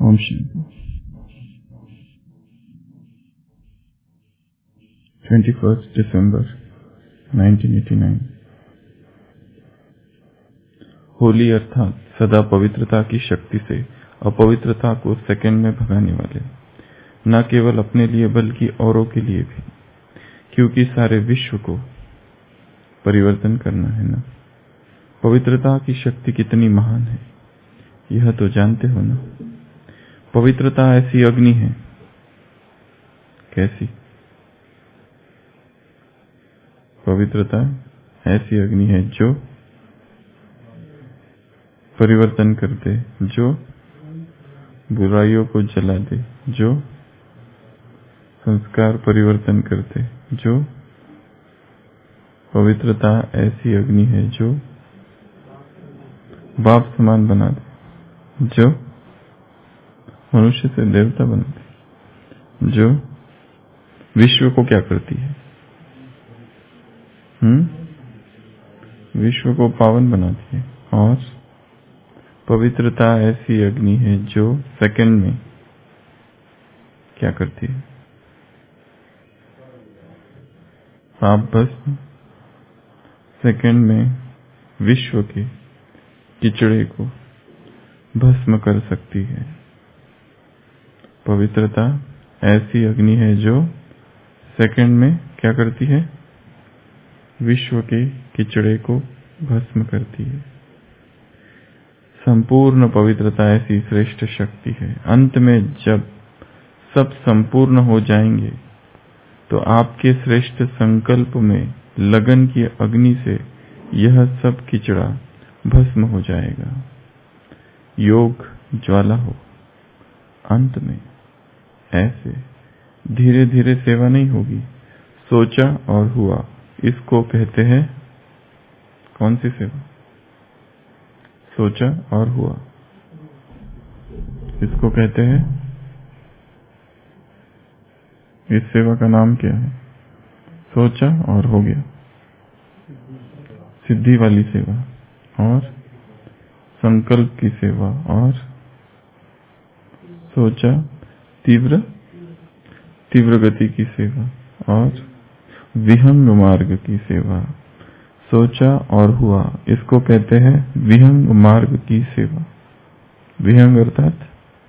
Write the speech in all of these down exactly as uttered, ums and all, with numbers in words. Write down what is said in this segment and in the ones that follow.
ओम शांति। Twenty first दिसंबर nineteen eighty nine. Holy अर्थात सदा पवित्रता की शक्ति से अपवित्रता को सेकंड में भगाने वाले, न केवल अपने लिए बल्कि औरों के लिए भी, क्योंकि सारे विश्व को परिवर्तन करना है ना। पवित्रता की शक्ति कितनी महान है यह तो जानते हो ना। पवित्रता ऐसी अग्नि है, कैसी पवित्रता ऐसी अग्नि है जो परिवर्तन कर दे, जो बुराइयों को जला दे, जो संस्कार परिवर्तन करते, जो पवित्रता ऐसी अग्नि है जो बाप समान बना दे, जो मनुष्य से देवता बना दे, जो विश्व को क्या करती है, हम्म विश्व को पावन बनाती है। और पवित्रता ऐसी अग्नि है जो सेकंड में क्या करती है, पाप भस्म सेकंड में विश्व के किचड़े को भस्म कर सकती है। पवित्रता ऐसी अग्नि है जो सेकंड में क्या करती है, विश्व के किचड़े को भस्म करती है। संपूर्ण पवित्रता ऐसी श्रेष्ठ शक्ति है। अंत में जब सब संपूर्ण हो जाएंगे तो आपके श्रेष्ठ संकल्प में लगन की अग्नि से यह सब किचड़ा भस्म हो जाएगा। योग ज्वाला हो। अंत में ऐसे धीरे धीरे सेवा नहीं होगी, सोचा और हुआ, इसको कहते हैं कौन सी सेवा, सोचा और हुआ, इसको कहते हैं, इस सेवा का नाम क्या है, सोचा और हो गया, सिद्धि वाली सेवा, और संकल्प की सेवा, और सोचा तीव्र तीव्र गति की सेवा, और विहंग मार्ग की सेवा। सोचा और हुआ, इसको कहते हैं विहंग मार्ग की सेवा। विहंग अर्थात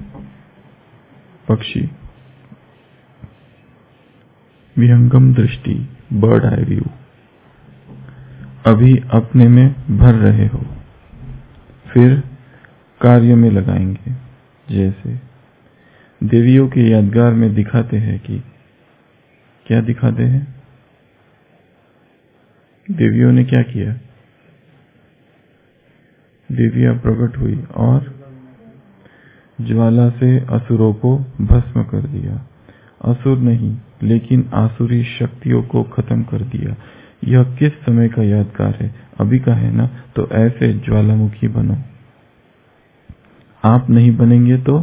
पक्षी, विहंगम दृष्टि, बर्ड आई व्यू। अभी अपने में भर रहे हो, फिर कार्य में लगाएंगे। जैसे देवियों के यादगार में दिखाते हैं कि क्या दिखाते हैं, देवियों ने क्या किया, देवियां प्रकट हुई और ज्वाला से असुरों को भस्म कर दिया। असुर नहीं लेकिन आसुरी शक्तियों को खत्म कर दिया। यह किस समय का यादगार है, अभी का है ना। तो ऐसे ज्वालामुखी बनो। आप नहीं बनेंगे तो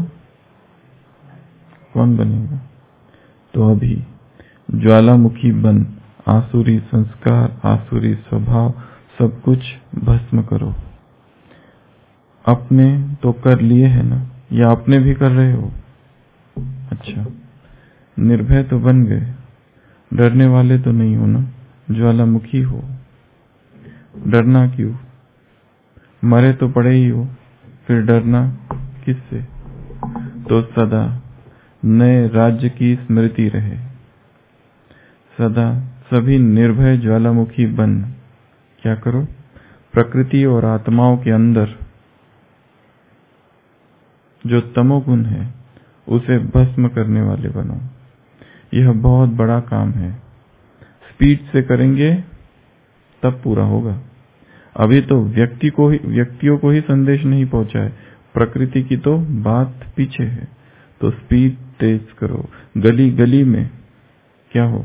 कौन बनेगा। तो अभी ज्वालामुखी बन आसुरी संस्कार, आसुरी स्वभाव सब कुछ भस्म करो। अपने तो कर लिए है ना, या अपने भी कर रहे हो। अच्छा, निर्भय तो बन गए, डरने वाले तो नहीं हो ना, ज्वालामुखी हो। डरना क्यों, मरे तो पड़े ही हो, फिर डरना किससे। तो सदा नए राज्य की स्मृति रहे, सदा सभी निर्भय ज्वालामुखी बन क्या करो, प्रकृति और आत्माओं के अंदर जो तमोगुण है उसे भस्म करने वाले बनो। यह बहुत बड़ा काम है, स्पीड से करेंगे तब पूरा होगा। अभी तो व्यक्ति को ही व्यक्तियों को ही संदेश नहीं पहुंचा है, प्रकृति की तो बात पीछे है। तो स्पीड तेज करो। गली गली में क्या हो,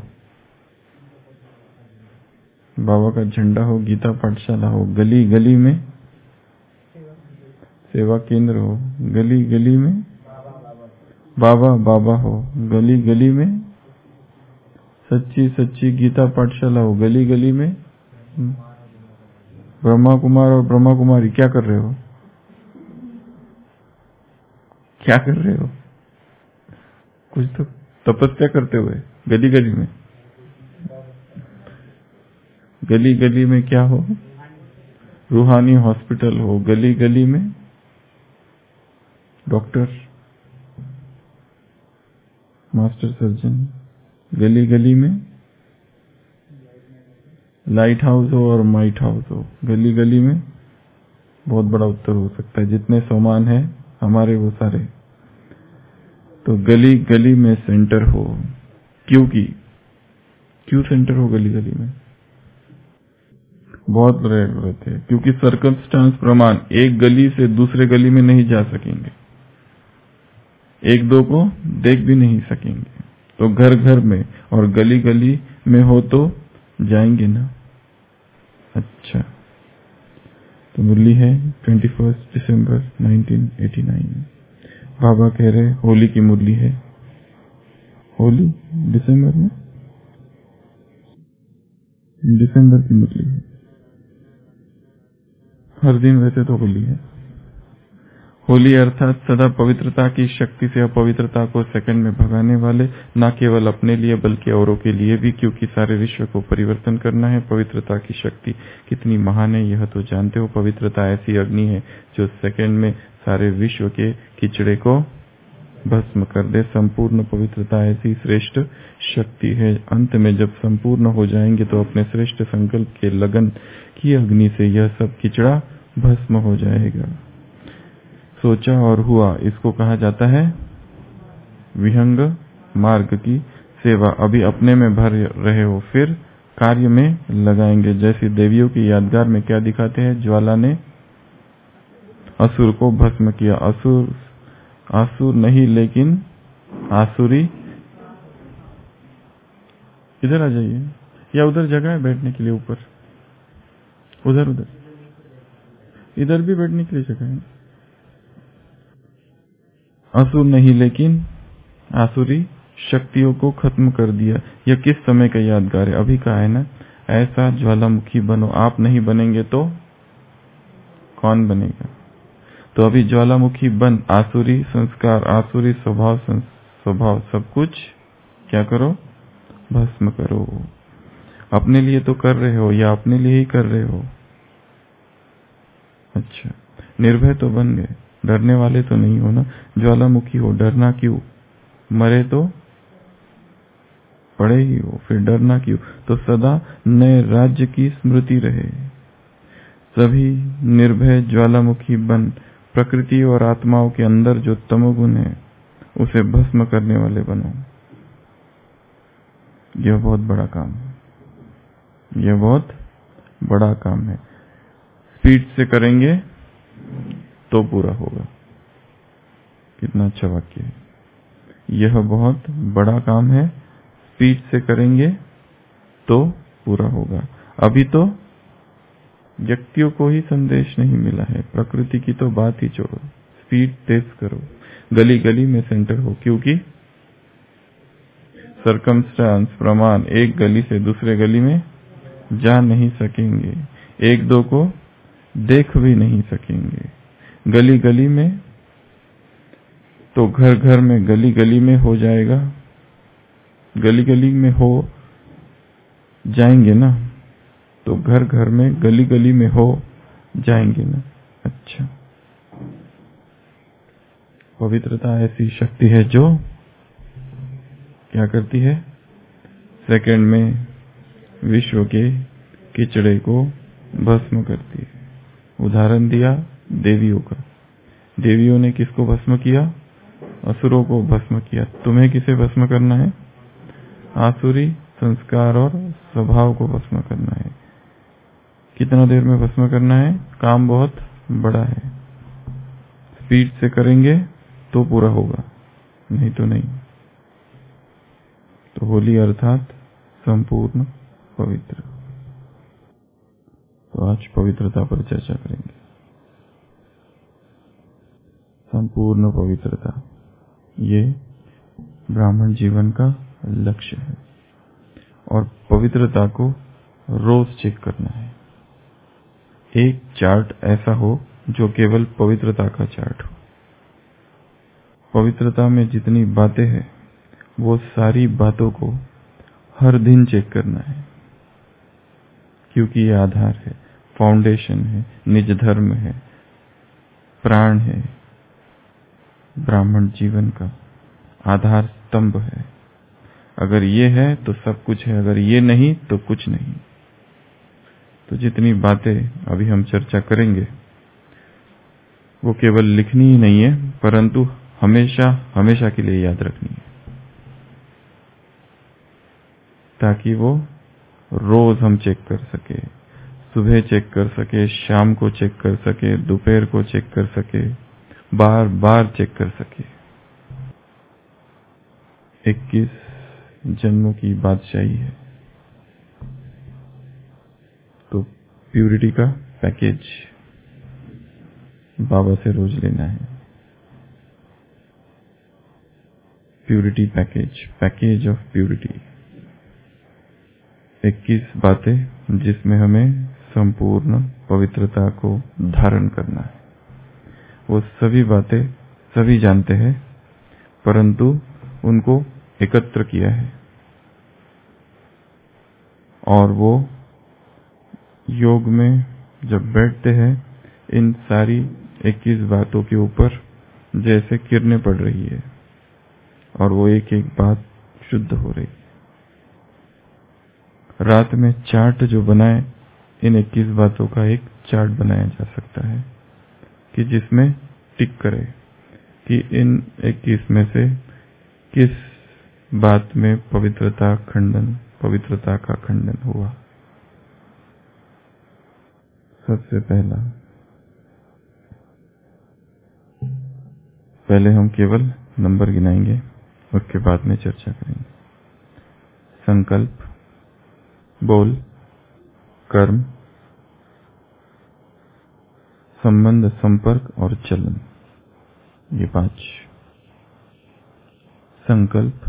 बाबा का झंडा हो, गीता पाठशाला हो। गली गली में सेवा केंद्र हो, गली गली में बाबा बाबा हो, गली गली में सच्ची सच्ची गीता पाठशाला हो। गली गली में ब्रह्मा कुमार और ब्रह्मा कुमारी क्या कर रहे हो, क्या कर रहे हो? कुछ तो तपस्या करते हुए गली गली में। गली गली में क्या हो? रूहानी हॉस्पिटल हो। गली गली में डॉक्टर, मास्टर सर्जन। गली गली में लाइट हाउस हो और माइट हाउस हो। गली गली में बहुत बड़ा उत्तर हो सकता है। जितने सामान है हमारे वो सारे। तो गली गली में सेंटर हो। क्योंकि क्यों सेंटर हो गली गली में? बहुत बड़े जरूरत है। क्योंकि सर्कमस्टांस प्रमाण एक गली से दूसरे गली में नहीं जा सकेंगे, एक दो को देख भी नहीं सकेंगे। तो घर घर में और गली गली में हो तो जाएंगे ना। अच्छा, तो मुरली है इक्कीस दिसंबर नाइनटीन एटी नाइन। बाबा कह रहे होली की मुरली है। होली दिसंबर में, दिसंबर की मुरली है। हर दिन वैसे तो होली है। होली अर्थात सदा पवित्रता की शक्ति से अपवित्रता को सेकंड में भगाने वाले, न केवल अपने लिए बल्कि औरों के लिए भी, क्योंकि सारे विश्व को परिवर्तन करना है। पवित्रता की शक्ति कितनी महान है यह तो जानते हो। पवित्रता ऐसी अग्नि है जो सेकंड में सारे विश्व के कीचड़े को भस्म कर दे। संपूर्ण पवित्रता ऐसी श्रेष्ठ शक्ति है। अंत में जब संपूर्ण हो जाएंगे तो अपने श्रेष्ठ संकल्प के लगन की अग्नि से यह सब कीचड़ा भस्म हो जाएगा। सोचा और हुआ, इसको कहा जाता है विहंग मार्ग की सेवा। अभी अपने में भर रहे हो, फिर कार्य में लगाएंगे। जैसे देवियों की यादगार में क्या दिखाते हैं? ज्वाला ने असुर को भस्म किया। असुर आसुर नहीं लेकिन आसुरी। इधर आ जाइए, या उधर जगह है बैठने के लिए ऊपर? उधर उधर इधर भी बैठने के लिए जगह है। असुर नहीं लेकिन आसुरी शक्तियों को खत्म कर दिया। यह किस समय का यादगार है? अभी का है ना। ऐसा ज्वालामुखी बनो। आप नहीं बनेंगे तो कौन बनेगा? तो अभी ज्वालामुखी बन, आसुरी संस्कार, आसुरी स्वभाव, स्वभाव सब कुछ क्या करो? भस्म करो। अपने लिए तो कर रहे हो या अपने लिए ही कर रहे हो? अच्छा, निर्भय तो बन गए, डरने वाले तो नहीं हो ना। ज्वालामुखी हो, डरना क्यों? मरे तो पड़े ही हो, फिर डरना क्यों? तो सदा नए राज्य की स्मृति रहे। सभी निर्भय ज्वालामुखी बन, प्रकृति और आत्माओं के अंदर जो तमोगुण है उसे भस्म करने वाले बनो। यह बहुत बड़ा काम है। यह बहुत बड़ा काम है। स्पीड से करेंगे तो पूरा होगा। कितना अच्छा वाक्य है। यह बहुत बड़ा काम है, स्पीड से करेंगे तो पूरा होगा। अभी तो व्यक्तियों को ही संदेश नहीं मिला है, प्रकृति की तो बात ही छोड़ो। स्पीड तेज करो, गली गली में सेंटर हो। क्योंकि सर्कमस्टांस प्रमाण एक गली से दूसरे गली में जा नहीं सकेंगे, एक दो को देख भी नहीं सकेंगे। गली गली में तो घर घर में, गली गली में हो जाएगा। गली गली में हो जाएंगे ना, तो घर घर में, गली गली में हो जाएंगे ना। अच्छा, पवित्रता ऐसी शक्ति है जो क्या करती है? सेकंड में विश्व के कीचड़े को भस्म करती है। उदाहरण दिया देवियों का। देवियों ने किसको भस्म किया? असुरों को भस्म किया। तुम्हें किसे भस्म करना है? आसुरी संस्कार और स्वभाव को भस्म करना है। कितना देर में भस्म करना है? काम बहुत बड़ा है। स्पीड से करेंगे तो पूरा होगा, नहीं तो नहीं। तो होली अर्थात संपूर्ण पवित्र। तो आज पवित्रता पर चर्चा करेंगे। संपूर्ण पवित्रता, ये ब्राह्मण जीवन का लक्ष्य है। और पवित्रता को रोज चेक करना है। एक चार्ट ऐसा हो जो केवल पवित्रता का चार्ट हो। पवित्रता में जितनी बातें हैं वो सारी बातों को हर दिन चेक करना है, क्योंकि ये आधार है, फाउंडेशन है, निज धर्म है, प्राण है, ब्राह्मण जीवन का आधार स्तंभ है। अगर ये है तो सब कुछ है, अगर ये नहीं तो कुछ नहीं। तो जितनी बातें अभी हम चर्चा करेंगे वो केवल लिखनी ही नहीं है, परंतु हमेशा हमेशा के लिए याद रखनी है, ताकि वो रोज हम चेक कर सके, सुबह चेक कर सके, शाम को चेक कर सके, दोपहर को चेक कर सके, बार बार चेक कर सके। इक्कीस जन्मों की बादशाही है, तो प्यूरिटी का पैकेज बाबा से रोज लेना है। Purity package, package of purity. इक्कीस बातें जिसमें हमें संपूर्ण पवित्रता को धारण करना है। वो सभी बातें सभी जानते हैं, परंतु उनको एकत्र किया है और वो योग में जब बैठते हैं इन सारी इक्कीस बातों के ऊपर जैसे किरणें पड़ रही है और वो एक एक बात शुद्ध हो रही। रात में चार्ट जो बनाए, इन इक्कीस बातों का एक चार्ट बनाया जा सकता है कि जिसमें टिक करे कि इन इक्कीस में से किस बात में पवित्रता खंडन पवित्रता का खंडन हुआ। सबसे पहला, पहले हम केवल नंबर गिनाएंगे, उसके बाद में चर्चा करेंगे। संकल्प, बोल, कर्म, संबंध, संपर्क और चलन, ये पांच। संकल्प,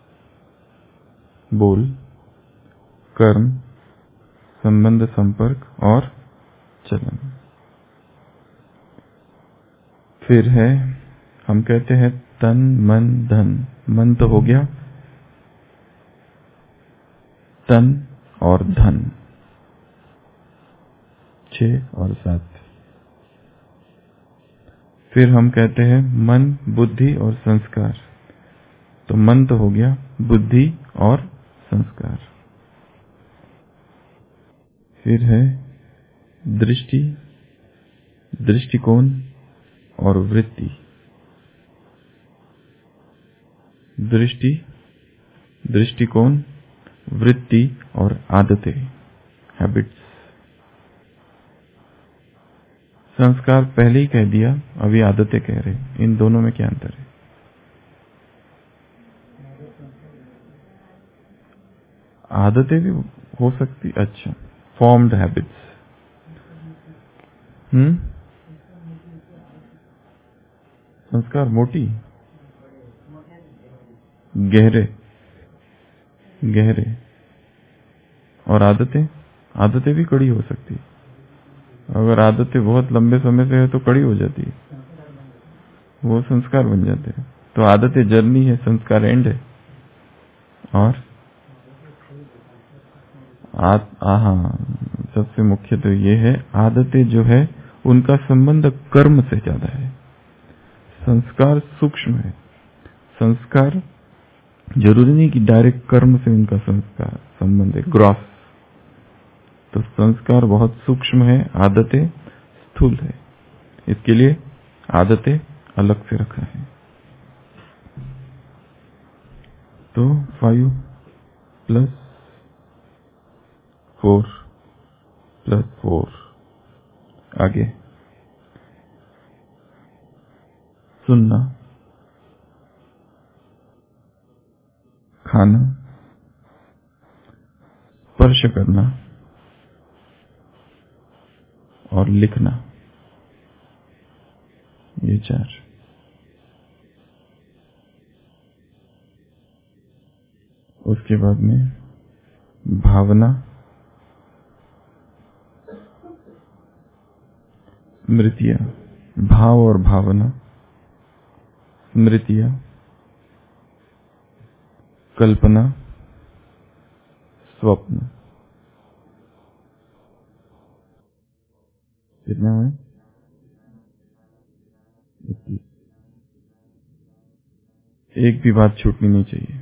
बोल, कर्म, संबंध, संपर्क और चलन। फिर है, हम कहते हैं तन मन धन। मन तो हो गया, तन और धन, छह और सात। फिर हम कहते हैं मन, बुद्धि और संस्कार। तो मन तो हो गया, बुद्धि और संस्कार। फिर है दृष्टि, दृष्टिकोण और वृत्ति। दृष्टि, दृष्टिकोण, वृत्ति और आदतें, हैबिट्स। संस्कार पहले ही कह दिया, अभी आदतें कह रहे। इन दोनों में क्या अंतर है? आदतें भी हो सकती, अच्छा, फॉर्म्ड हैबिट्स। हम्म संस्कार मोटी, गहरे, गहरे। और आदतें, आदतें भी कड़ी हो सकती। अगर आदतें बहुत लंबे समय से है तो कड़ी हो जाती है, वो संस्कार बन जाते हैं। तो आदतें जर्नी है, संस्कार एंड है। और हाँ, सबसे मुख्य तो ये है, आदतें जो है उनका संबंध कर्म से ज्यादा है। संस्कार सूक्ष्म है। संस्कार जरूरी नहीं कि डायरेक्ट कर्म से उनका संस्कार संबंध है, ग्रॉस। तो संस्कार बहुत सूक्ष्म है, आदतें स्थूल है। इसके लिए आदतें अलग से रखा है। तो five plus four plus four, आगे सुनना, खाना, स्पर्श करना और लिखना, ये चार। उसके बाद में भावना, स्मृतियां, भाव और भावना, मृतिया, कल्पना, स्वप्न। कितना है? एक भी बात छूटनी नहीं चाहिए,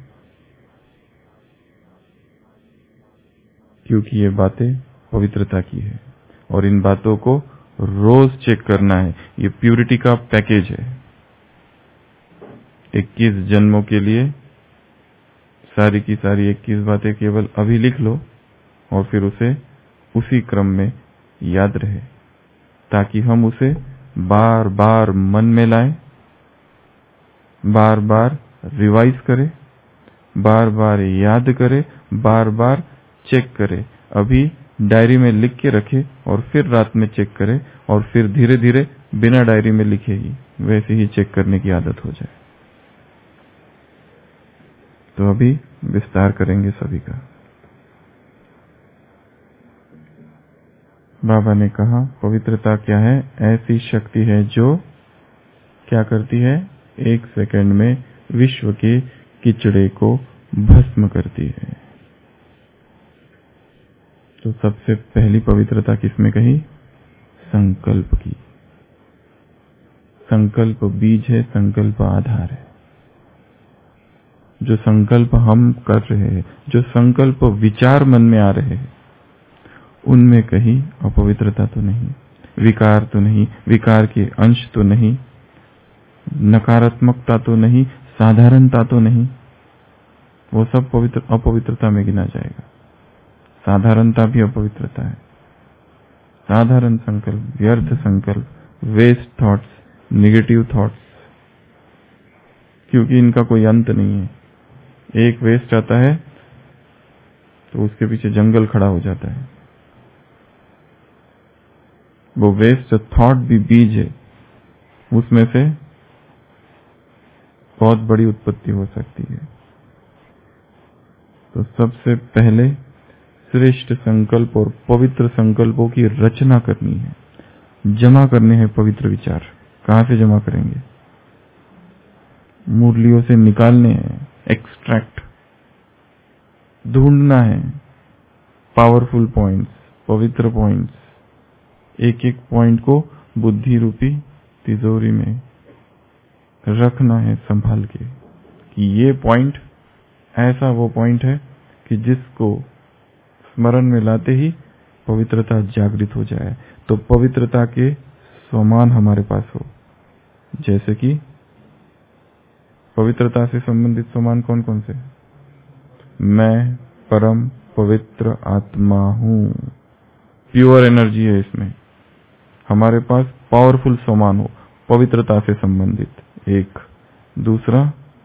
क्योंकि ये बातें पवित्रता की है और इन बातों को रोज चेक करना है। ये प्यूरिटी का पैकेज है। इक्कीस जन्मों के लिए सारी की सारी इक्कीस बातें केवल अभी लिख लो और फिर उसे उसी क्रम में याद रहे, ताकि हम उसे बार बार मन में लाएं, बार बार रिवाइज करें, बार बार याद करें, बार बार चेक करें। अभी डायरी में लिख के रखे और फिर रात में चेक करे और फिर धीरे धीरे बिना डायरी में लिखे ही वैसे ही चेक करने की आदत हो जाए। तो अभी विस्तार करेंगे सभी का। बाबा ने कहा पवित्रता क्या है? ऐसी शक्ति है जो क्या करती है? एक सेकंड में विश्व के किचड़े को भस्म करती है। तो सबसे पहली पवित्रता किसमें कही? संकल्प की। संकल्प बीज है, संकल्प आधार है। जो संकल्प हम कर रहे हैं, जो संकल्प विचार मन में आ रहे हैं, उनमें कहीं अपवित्रता तो नहीं, विकार तो नहीं, विकार के अंश तो नहीं, नकारात्मकता तो नहीं, साधारणता तो नहीं। वो सब पवित्र अपवित्रता में गिना जाएगा। साधारणता भी अपवित्रता है। साधारण संकल्प, व्यर्थ संकल्प, वेस्ट थॉट्स, नेगेटिव थॉट्स, क्योंकि इनका कोई अंत नहीं है। एक वेस्ट आता है तो उसके पीछे जंगल खड़ा हो जाता है। वो वेस्ट थॉट भी बीज है, उसमें से बहुत बड़ी उत्पत्ति हो सकती है। तो सबसे पहले श्रेष्ठ संकल्प और पवित्र संकल्पों की रचना करनी है, जमा करने हैं पवित्र विचार। कहां से जमा करेंगे? मुरलियों से निकालने हैं, एक्सट्रैक्ट, ढूंढना है पावरफुल पॉइंट्स, पवित्र पॉइंट्स। एक एक पॉइंट को बुद्धि रूपी तिजोरी में रखना है संभाल के, कि ये पॉइंट ऐसा वो पॉइंट है कि जिसको स्मरण में लाते ही पवित्रता जागृत हो जाए। तो पवित्रता के स्वमान हमारे पास हो। जैसे कि पवित्रता से संबंधित स्वमान कौन कौन से? मैं परम पवित्र आत्मा हूं। प्योर एनर्जी है इसमें। हमारे पास पावरफुल स्वमान हो पवित्रता से संबंधित। एक दूसरा,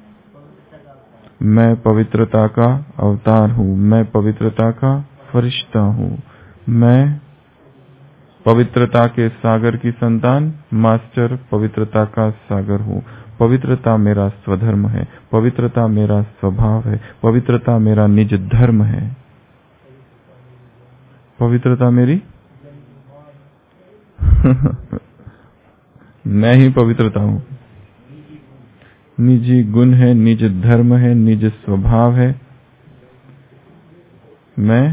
मैं पवित्रता का अवतार हूं, मैं पवित्रता का फरिश्ता हूं, मैं पवित्रता के सागर की संतान, मास्टर पवित्रता का सागर हूं। पवित्रता मेरा स्वधर्म है, पवित्रता मेरा स्वभाव है, पवित्रता मेरा निज धर्म है। पवित्रता मेरी मैं ही पवित्रता हूं। निजी गुण है, निज धर्म है, निज स्वभाव है। मैं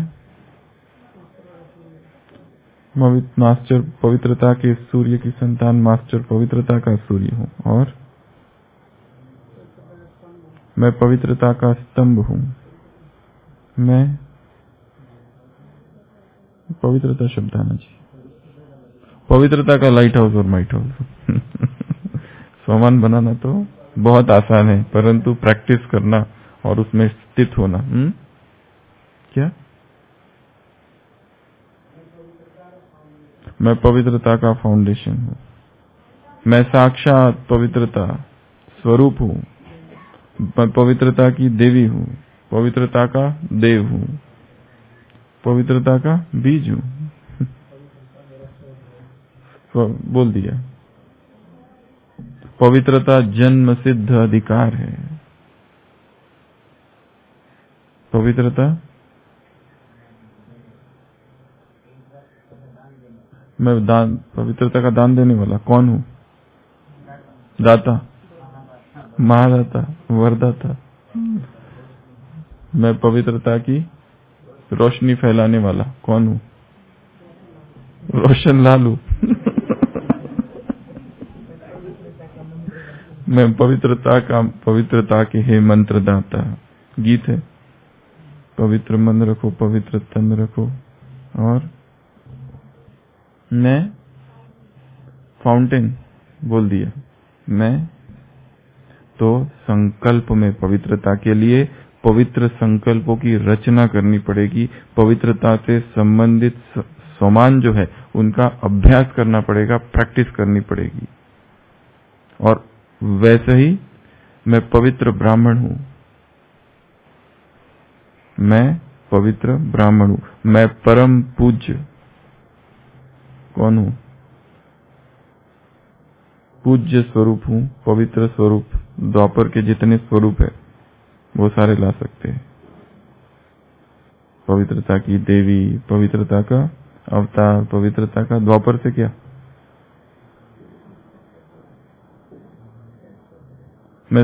मास्टर पवित्रता के सूर्य की संतान, मास्टर पवित्रता का सूर्य हूं। और मैं पवित्रता का स्तंभ हूं। मैं पवित्रता शब्द आना चाहिए। पवित्रता का लाइट हाउस और माइट हाउस। स्वमान बनाना तो बहुत आसान है, परंतु प्रैक्टिस करना और उसमें स्थित होना। हुँ? क्या? मैं पवित्रता का फाउंडेशन हूं। मैं साक्षात पवित्रता स्वरूप हूं। मैं पवित्रता की देवी हूं, पवित्रता का देव हूं, पवित्रता का बीज हूं। बोल दिया। पवित्रता जन्म सिद्ध अधिकार है। पवित्रता मैं दान, पवित्रता का दान देने वाला कौन हूं? दाता। महादाता, वरदाता। मैं पवित्रता की रोशनी फैलाने वाला कौन हूँ? रोशन लालू। मैं पवित्रता का पवित्रता के हे मंत्र दाता। गीत है, पवित्र मन रखो, पवित्र तन रखो। और मैं फाउंटेन बोल दिया। मैं तो संकल्प में पवित्रता के लिए पवित्र संकल्पों की रचना करनी पड़ेगी। पवित्रता से संबंधित सोमान जो है उनका अभ्यास करना पड़ेगा, प्रैक्टिस करनी पड़ेगी। और वैसे ही मैं पवित्र ब्राह्मण हूं। मैं पवित्र ब्राह्मण हूं। मैं परम पूज्य कौन हूं? पूज्य स्वरूप हूं, पवित्र स्वरूप। द्वापर के जितने स्वरूप है वो सारे ला सकते हैं। पवित्रता की देवी, पवित्रता का अवतार, पवित्रता का द्वापर से क्या? मैं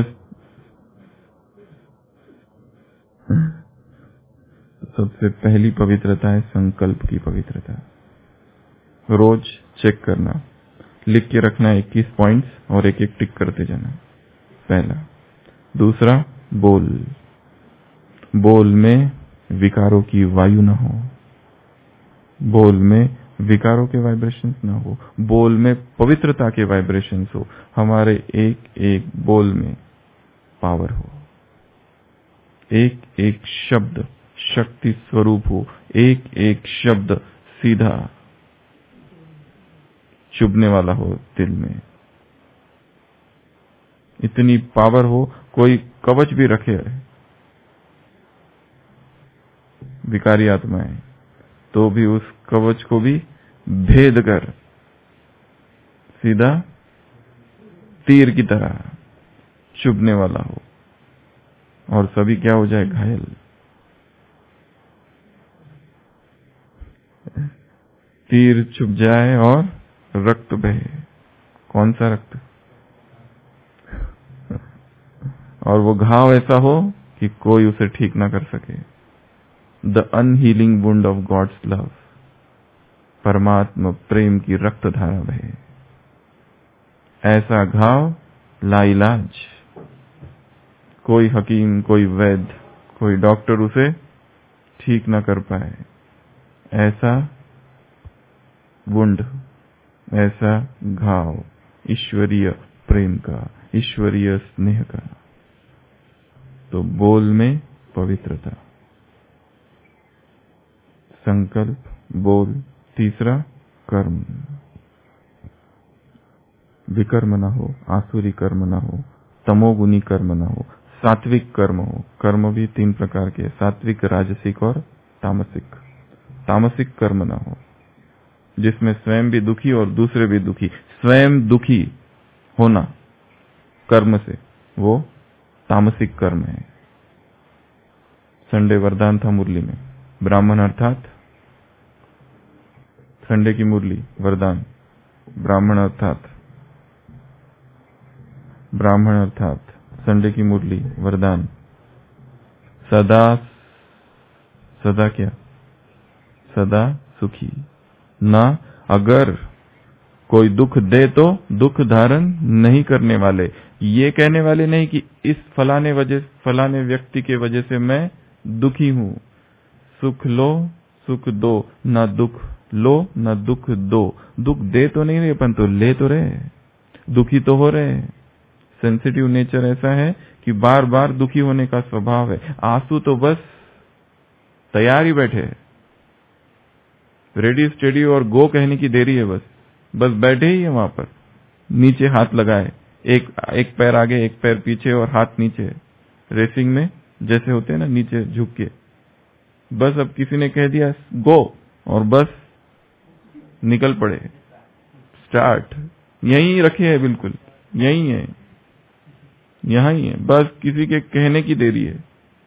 सबसे पहली पवित्रता है संकल्प की पवित्रता। रोज चेक करना, लिख के रखना इक्कीस पॉइंट्स और एक एक टिक करते जाना। पहला। दूसरा, बोल। बोल में विकारों की वायु न हो। बोल में विकारों के वाइब्रेशंस ना हो। बोल में पवित्रता के वाइब्रेशंस हो। हमारे एक एक बोल में पावर हो। एक एक शब्द शक्ति स्वरूप हो। एक एक शब्द सीधा चुभने वाला हो दिल में। इतनी पावर हो, कोई कवच भी रखे विकारी आत्माएं तो भी उस कवच को भी भेद कर सीधा तीर की तरह चुभने वाला हो और सभी क्या हो जाए? घायल। तीर चुभ जाए और रक्त बहे। कौन सा रक्त? और वो घाव ऐसा हो कि कोई उसे ठीक ना कर सके। The unhealing wound of God's love. परमात्मा प्रेम की रक्त धारा बहे। ऐसा घाव लाइलाज, कोई हकीम, कोई वैद्य, कोई डॉक्टर उसे ठीक ना कर पाए। ऐसा वुंड, ऐसा घाव ईश्वरीय प्रेम का, ईश्वरीय स्नेह का। तो बोल में पवित्रता, संकल्प, बोल। तीसरा, कर्म। विकर्म न हो, आसुरी कर्म न हो, तमोगुनी कर्म न हो, सात्विक कर्म हो। कर्म भी तीन प्रकार के, सात्विक, राजसिक और तामसिक। तामसिक कर्म न हो जिसमें स्वयं भी दुखी और दूसरे भी दुखी। स्वयं दुखी होना कर्म से, वो तामसिक कर्म है। संडे वरदान था मुरली में। ब्राह्मण अर्थात संडे की मुरली वरदान। ब्राह्मण अर्थात ब्राह्मण अर्थात संडे की मुरली वरदान। सदा सदा क्या? सदा सुखी। ना अगर कोई दुख दे तो दुख धारण नहीं करने वाले। ये कहने वाले नहीं कि इस फलाने वजह फलाने व्यक्ति के वजह से मैं दुखी हूं। सुख लो, सुख दो। ना दुख लो, ना दुख दो। दुख दे तो नहीं रहे, अपन तो ले तो रहे, दुखी तो हो रहे। सेंसिटिव नेचर ऐसा है कि बार बार दुखी होने का स्वभाव है। आंसू तो बस तैयार ही बैठे, रेडी स्टेडी और गो कहने की देरी है। बस बस बैठे ही है वहां पर, नीचे हाथ लगाए, एक एक पैर आगे एक पैर पीछे और हाथ नीचे। रेसिंग में जैसे होते हैं ना, नीचे झुक के। बस अब किसी ने कह दिया गो और बस निकल पड़े। स्टार्ट यहीं रखे है, बिल्कुल यहीं है, यहां ही है। बस किसी के कहने की देरी है,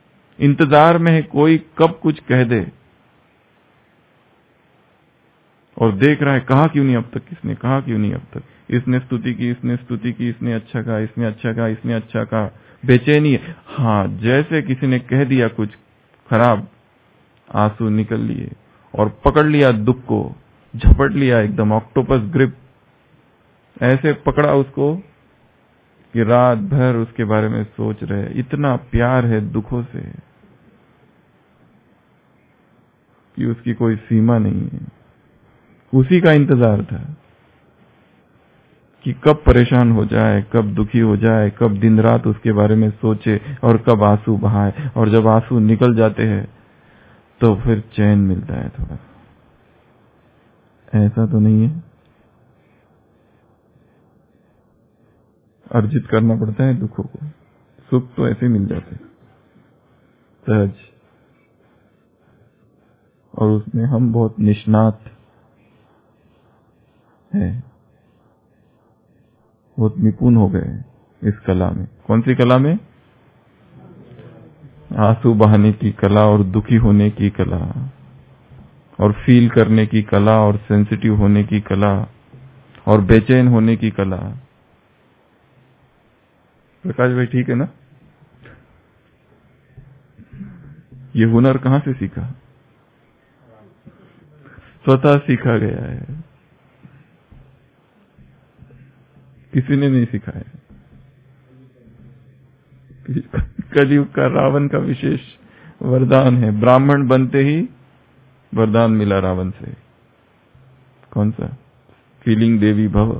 इंतजार में है कोई कब कुछ कह दे। और देख रहा है कहा क्यों नहीं अब तक, किसने कहा क्यों नहीं अब तक, इसने स्तुति की, इसने स्तुति की, इसने अच्छा कहा, इसने अच्छा कहा, इसने अच्छा कहा, बेचैनी है। हाँ, जैसे किसी ने कह दिया कुछ खराब, आंसू निकल लिए और पकड़ लिया दुख को, झपट लिया एकदम ऑक्टोपस ग्रिप, ऐसे पकड़ा उसको कि रात भर उसके बारे में सोच रहे। इतना प्यार है दुखों से कि उसकी कोई सीमा नहीं है। उसी का इंतजार था कि कब परेशान हो जाए, कब दुखी हो जाए, कब दिन रात उसके बारे में सोचे और कब आंसू बहाए। और जब आंसू निकल जाते हैं तो फिर चैन मिलता है थोड़ा। ऐसा तो नहीं है, अर्जित करना पड़ता है दुखों को, सुख तो ऐसे मिल जाते सहज। और उसमें हम बहुत निष्णात है, बहुत निपुण हो गए इस कला में। कौन सी कला में? आंसू बहाने की कला और दुखी होने की कला और फील करने की कला और सेंसिटिव होने की कला और बेचैन होने की कला। प्रकाश भाई ठीक है ना? ये हुनर कहां से सीखा? स्वतः सीखा गया है, किसी ने नहीं सिखाया। कलयुग का रावण का विशेष वरदान है, ब्राह्मण बनते ही वरदान मिला रावण से। कौन सा? फीलिंग देवी भव।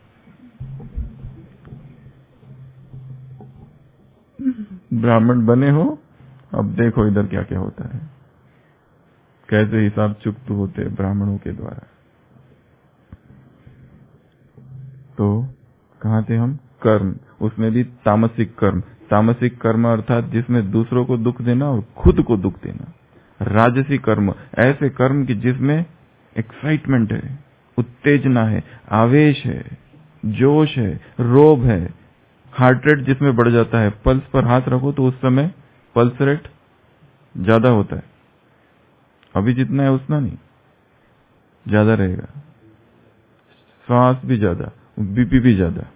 ब्राह्मण बने हो, अब देखो इधर क्या क्या होता है, कैसे हिसाब चुकत होते हैं ब्राह्मणों के द्वारा। तो कहाँ थे हम? कर्म, उसमें भी तामसिक कर्म। तामसिक कर्म अर्थात जिसमें दूसरों को दुख देना और खुद को दुख देना। राजसी कर्म, ऐसे कर्म की जिसमें एक्साइटमेंट है, उत्तेजना है, आवेश है, जोश है, रोब है, हार्ट रेट जिसमें बढ़ जाता है। पल्स पर हाथ रखो तो उस समय पल्स रेट ज्यादा होता है, अभी जितना है उतना नहीं, ज्यादा रहेगा। श्वास भी ज्यादा, बीपी भी ज्यादा।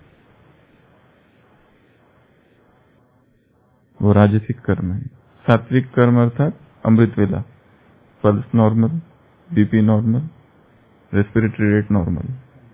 वो राजसिक कर्म है। सात्विक कर्म अर्थात अमृत वेला, pulse normal, BP normal, respiratory rate normal.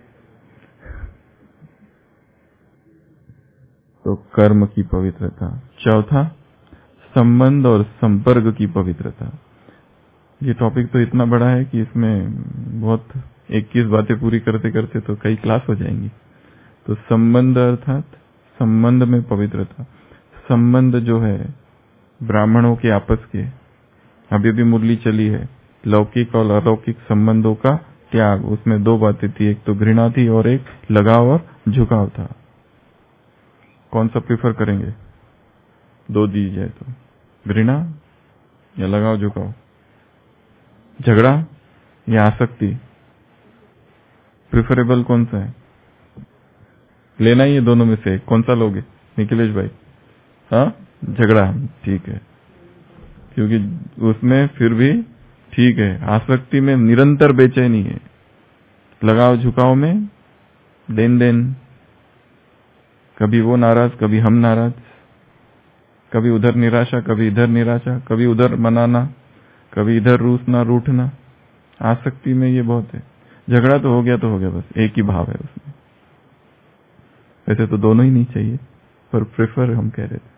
तो कर्म की पवित्रता। चौथा, संबंध और संपर्क की पवित्रता। ये टॉपिक तो इतना बड़ा है कि इसमें बहुत इक्कीस बातें पूरी करते करते तो कई क्लास हो जाएंगी। तो संबंध अर्थात संबंध में पवित्रता। संबंध जो है ब्राह्मणों के आपस के, अभी भी मुरली चली है, लौकिक और अलौकिक संबंधों का त्याग। उसमें दो बातें थी, एक तो घृणा थी और एक लगाव और झुकाव था। कौन सा प्रीफर करेंगे? दो दी जाए तो, घृणा या लगाव झुकाव, झगड़ा या आसक्ति, प्रिफरेबल कौन सा है? लेना ही है दोनों में से, कौन सा लोगे निखिलेश भाई? हाँ, झगड़ा, ठीक है, क्योंकि उसमें फिर भी ठीक है। आसक्ति में निरंतर बेचैनी है, लगाव झुकाव में लेन देन, कभी वो नाराज कभी हम नाराज, कभी उधर निराशा कभी इधर निराशा, कभी उधर मनाना कभी इधर रूसना रूठना। आसक्ति में ये बहुत है। झगड़ा तो हो गया तो हो गया, बस एक ही भाव है उसमें। वैसे तो दोनों ही नहीं चाहिए, पर प्रेफर हम कह रहे थे।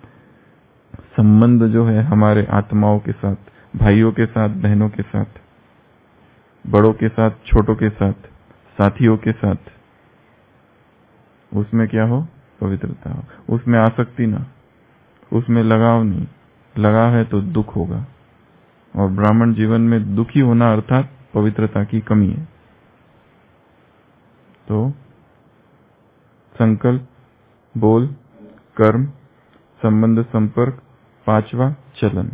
संबंध जो है हमारे आत्माओं के साथ, भाइयों के साथ, बहनों के साथ, बड़ों के साथ, छोटों के साथ, साथियों के साथ, उसमें क्या हो? पवित्रता हो। उसमें आसक्ति ना, उसमें लगाव नहीं। लगाव है तो दुख होगा, और ब्राह्मण जीवन में दुखी होना अर्थात पवित्रता की कमी है। तो संकल्प, बोल, कर्म, संबंध, संपर्क, पांचवा चलन,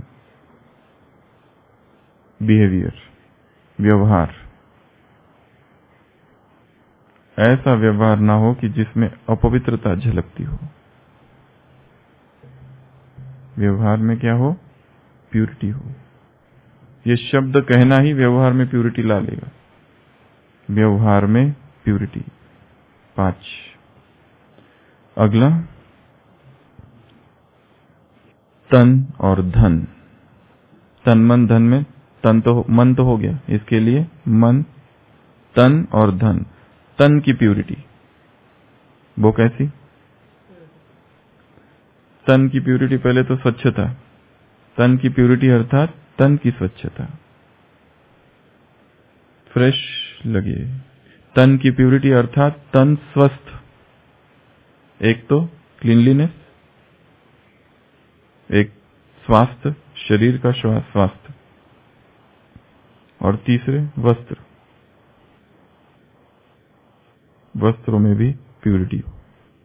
बिहेवियर, व्यवहार। ऐसा व्यवहार ना हो कि जिसमें अपवित्रता झलकती हो। व्यवहार में क्या हो? प्यूरिटी हो। ये शब्द कहना ही व्यवहार में प्यूरिटी ला लेगा। व्यवहार में प्यूरिटी। पांच। अगला तन और धन। तन मन धन में तन तो मन तो हो गया, इसके लिए मन, तन और धन। तन की प्यूरिटी वो कैसी? तन की प्यूरिटी पहले तो स्वच्छता। तन की प्यूरिटी अर्थात तन की स्वच्छता, फ्रेश लगे। तन की प्यूरिटी अर्थात तन स्वस्थ। एक तो क्लीनलीनेस, एक स्वास्थ्य, शरीर का स्वास्थ्य, और तीसरे वस्त्र, वस्त्रों में भी प्यूरिटी हो।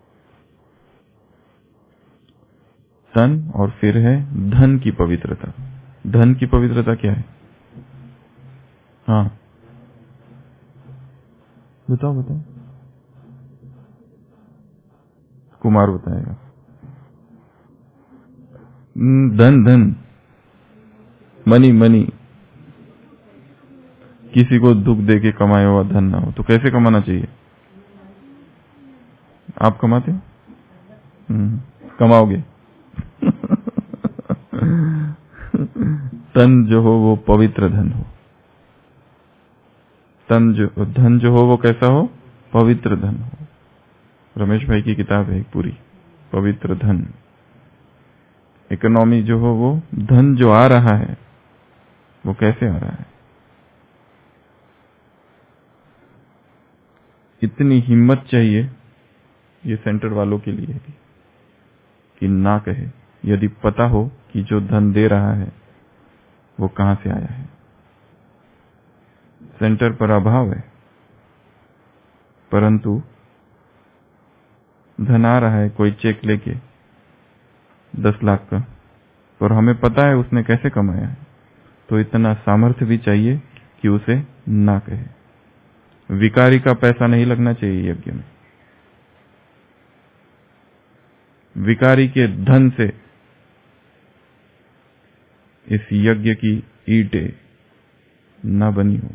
तन और फिर है धन की पवित्रता। धन की पवित्रता क्या है? हाँ बताओ बताओ, कुमार बताएगा। धन धन मनी मनी। किसी को दुख दे के कमाया हुआ धन ना हो तो कैसे कमाना चाहिए? आप कमाते हो? कमाओगे। तन जो हो वो पवित्र धन हो। तन जो धन जो हो वो कैसा हो? पवित्र धन हो। रमेश भाई की किताब है एक पूरी, पवित्र धन। इकोनॉमी जो हो वो धन जो आ रहा है वो कैसे आ रहा है? इतनी हिम्मत चाहिए ये सेंटर वालों के लिए भी कि ना कहे, यदि पता हो कि जो धन दे रहा है वो कहां से आया है। सेंटर पर अभाव है, परंतु धन आ रहा है कोई चेक लेके दस लाख का, पर हमें पता है उसने कैसे कमाया है, तो इतना सामर्थ्य भी चाहिए कि उसे ना कहे। विकारी का पैसा नहीं लगना चाहिए यज्ञ में। विकारी के धन से इस यज्ञ की ईंटें ना बनी हो।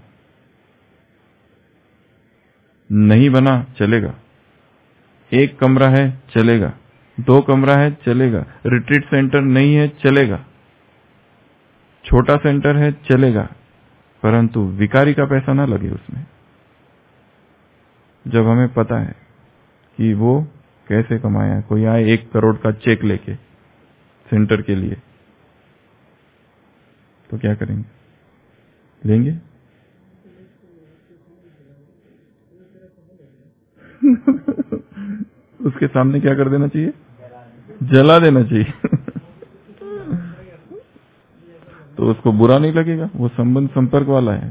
नहीं बना चलेगा, एक कमरा है चलेगा, दो कमरा है चलेगा, रिट्रीट सेंटर नहीं है चलेगा, छोटा सेंटर है चलेगा, परंतु विकारी का पैसा ना लगे उसमें। जब हमें पता है कि वो कैसे कमाया, कोई आए एक करोड़ का चेक लेके सेंटर के लिए, तो क्या करेंगे? लेंगे? उसके सामने क्या कर देना चाहिए? जला देना चाहिए। तो उसको बुरा नहीं लगेगा, वो संबंध संपर्क वाला है।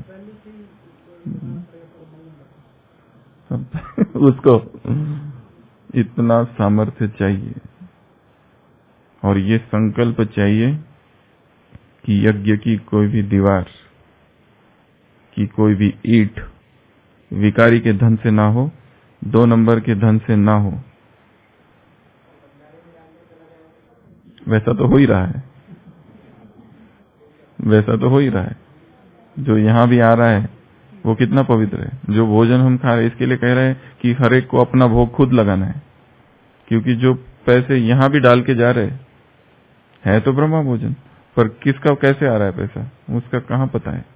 उसको इतना सामर्थ्य चाहिए और ये संकल्प चाहिए कि यज्ञ की कोई भी दीवार, की कोई भी ईंट विकारी के धन से ना हो, दो नंबर के धन से ना हो। वैसा तो हो ही रहा है, वैसा तो हो ही रहा है। जो यहां भी आ रहा है वो कितना पवित्र है। जो भोजन हम खा रहे हैं इसके लिए कह रहे हैं कि हर एक को अपना भोग खुद लगाना है, क्योंकि जो पैसे यहां भी डाल के जा रहे हैं है तो ब्रह्मा भोजन, पर किसका कैसे आ रहा है पैसा उसका कहां पता है।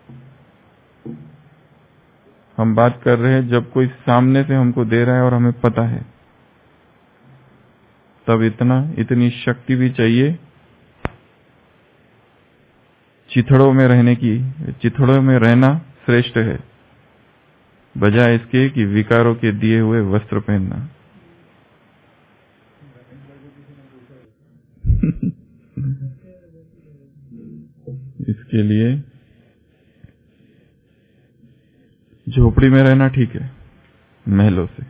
हम बात कर रहे हैं जब कोई सामने से हमको दे रहा है और हमें पता है, तब इतना इतनी शक्ति भी चाहिए चिथड़ों में रहने की। चिथड़ों में रहना श्रेष्ठ है बजाय इसके कि विकारों के दिए हुए वस्त्र पहनना। इसके लिए झोपड़ी में रहना ठीक है, महलों से।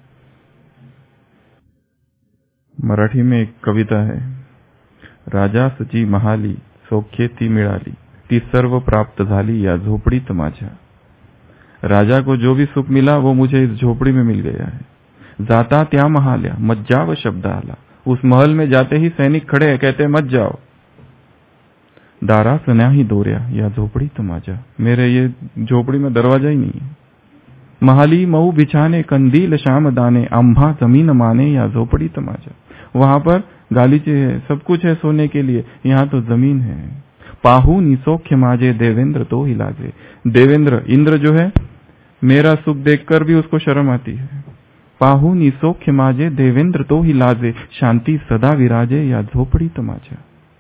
मराठी में एक कविता है, राजा सची महाली सौख्ये ती मिळाली, ती सर्व प्राप्त झाली या झोपडीत माझ्या। राजा को जो भी सुख मिला वो मुझे इस झोपड़ी में मिल गया है। जाता त्या महाल्या मज्जाव शब्द आला, उस महल में जाते ही सैनिक खड़े हैं, कहते मत जाओ। दारा सन्या ही दोर्या या झोपड़ीत माझ्या, मेरे ये झोपड़ी में दरवाजा ही नहीं है। महाली मऊ बिछाने कंदील शाम दाने, आम्भा जमीन माने या झोपड़ी तमाचा। वहां पर गालीचे है, सब कुछ है सोने के लिए, यहाँ तो जमीन है। पाहू निसौख्य माजे देवेंद्र तो ही लाजे। देवेंद्र इंद्र जो है, मेरा सुख देखकर भी उसको शर्म आती है। पाहू निसौख्य माजे देवेंद्र तो ही लाजे, शांति सदा विराजे या झोपड़ी तमाचा।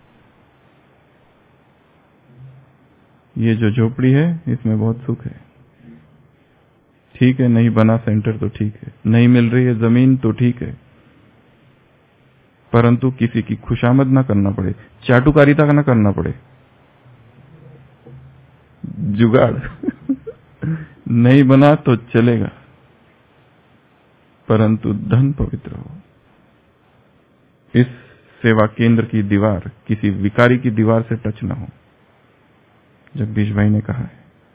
ये जो झोपड़ी है इसमें बहुत सुख है। ठीक है, नहीं बना सेंटर तो ठीक है, नहीं मिल रही है जमीन तो ठीक है, परंतु किसी की खुशामद ना करना पड़े, चाटुकारिता का ना करना पड़े, जुगाड़ नहीं बना तो चलेगा, परंतु धन पवित्र हो। इस सेवा केंद्र की दीवार किसी विकारी की दीवार से टच ना हो। जगदीश भाई ने कहा है,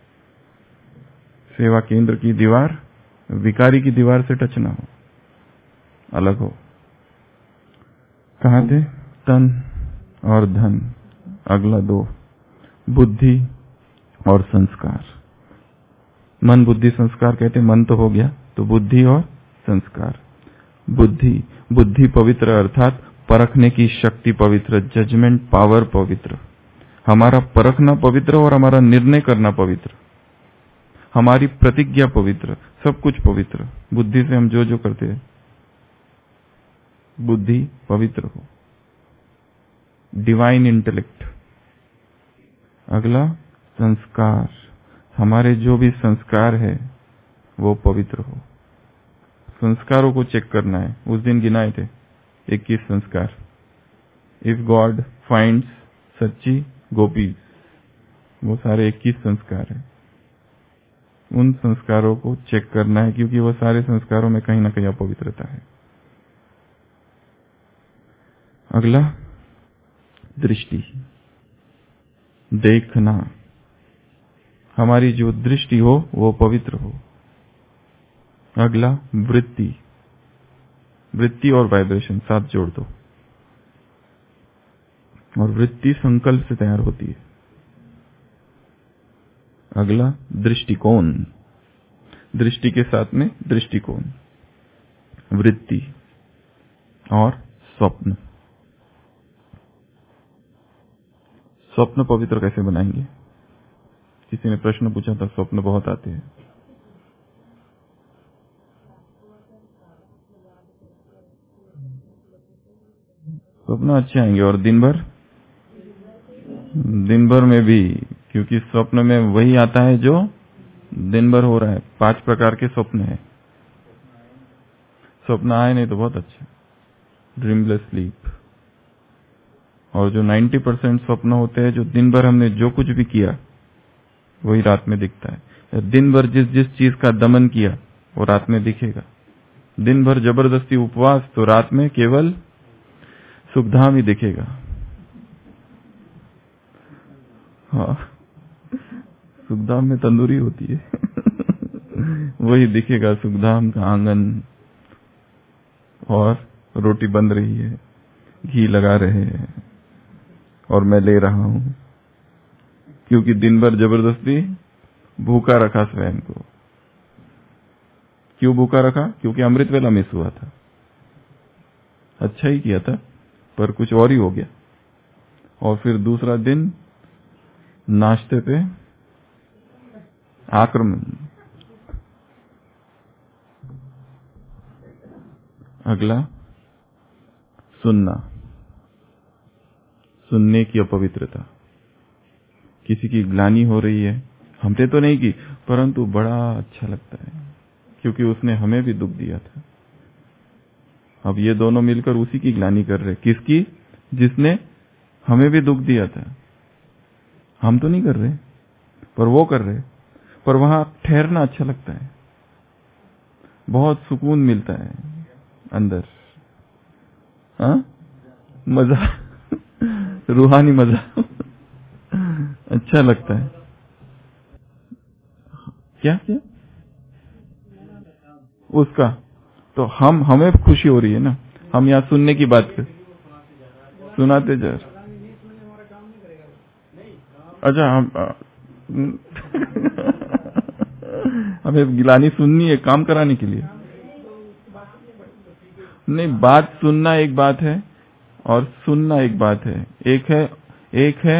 सेवा केंद्र की दीवार विकारी की दीवार से टच ना हो, अलग हो। कहा थे? तन और धन। अगला दो, बुद्धि और संस्कार। मन बुद्धि संस्कार कहते, मन तो हो गया, तो बुद्धि और संस्कार। बुद्धि बुद्धि पवित्र अर्थात परखने की शक्ति पवित्र, जजमेंट पावर पवित्र, हमारा परखना पवित्र और हमारा निर्णय करना पवित्र, हमारी प्रतिज्ञा पवित्र, सब कुछ पवित्र। बुद्धि से हम जो जो करते हैं, बुद्धि पवित्र हो, डिवाइन इंटेलेक्ट। अगला संस्कार, हमारे जो भी संस्कार है वो पवित्र हो। संस्कारों को चेक करना है। उस दिन गिनाए थे इक्कीस संस्कार। इफ गॉड फाइंड्स सच्ची गोपीज, वो सारे इक्कीस संस्कार है। उन संस्कारों को चेक करना है, क्योंकि वो सारे संस्कारों में कहीं ना कहीं अपवित्रता है। अगला दृष्टि, देखना, हमारी जो दृष्टि हो वो पवित्र हो। अगला वृत्ति, वृत्ति और वाइब्रेशन साथ जोड़ दो, और वृत्ति संकल्प से तैयार होती है। अगला दृष्टिकोण, दृष्टि के साथ में दृष्टिकोण, वृत्ति और स्वप्न। स्वप्न पवित्र कैसे बनाएंगे? किसी ने प्रश्न पूछा था, स्वप्न बहुत आते हैं। स्वप्न अच्छे आएंगे, और दिन भर दिन भर में भी, क्योंकि स्वप्न में वही आता है जो दिन भर हो रहा है। पांच प्रकार के स्वप्न है। स्वप्न आए नहीं तो बहुत अच्छा, ड्रीमलेस स्लीप। और जो नब्बे परसेंट स्वप्न होते हैं, जो दिन भर हमने जो कुछ भी किया वही रात में दिखता है। दिन भर जिस जिस चीज का दमन किया वो रात में दिखेगा। दिन भर जबरदस्ती उपवास, तो रात में केवल सुखधाम ही दिखेगा। हाँ, सुखधाम में तंदूरी होती है वही दिखेगा, सुखधाम का आंगन, और रोटी बन रही है, घी लगा रहे हैं, और मैं ले रहा हूं, क्योंकि दिन भर जबरदस्ती भूखा रखा स्वयं को। क्यों भूखा रखा? क्योंकि अमृत वेला मिस हुआ था। अच्छा ही किया था, पर कुछ और ही हो गया। और फिर दूसरा दिन नाश्ते पे आक्रमण। अगला सुनना, सुनने की अपवित्रता। किसी की ग्लानि हो रही है, हमने तो नहीं की, परंतु बड़ा अच्छा लगता है, क्योंकि उसने हमें भी दुख दिया था। अब ये दोनों मिलकर उसी की ग्लानि कर रहे। किसकी? जिसने हमें भी दुख दिया था। हम तो नहीं कर रहे, पर वो कर रहे। पर वहां ठहरना अच्छा लगता है, बहुत सुकून मिलता है अंदर। हाँ, मजा रूहानी मजा अच्छा लगता है। क्या क्या उसका तो हम हमें खुशी हो रही है ना। हम यहाँ सुनने की बात कर, सुनाते जा रहे। अच्छा, हम हमें गिलानी सुननी है काम कराने के लिए। नहीं, बात सुनना एक बात है और सुनना एक बात है। एक है एक है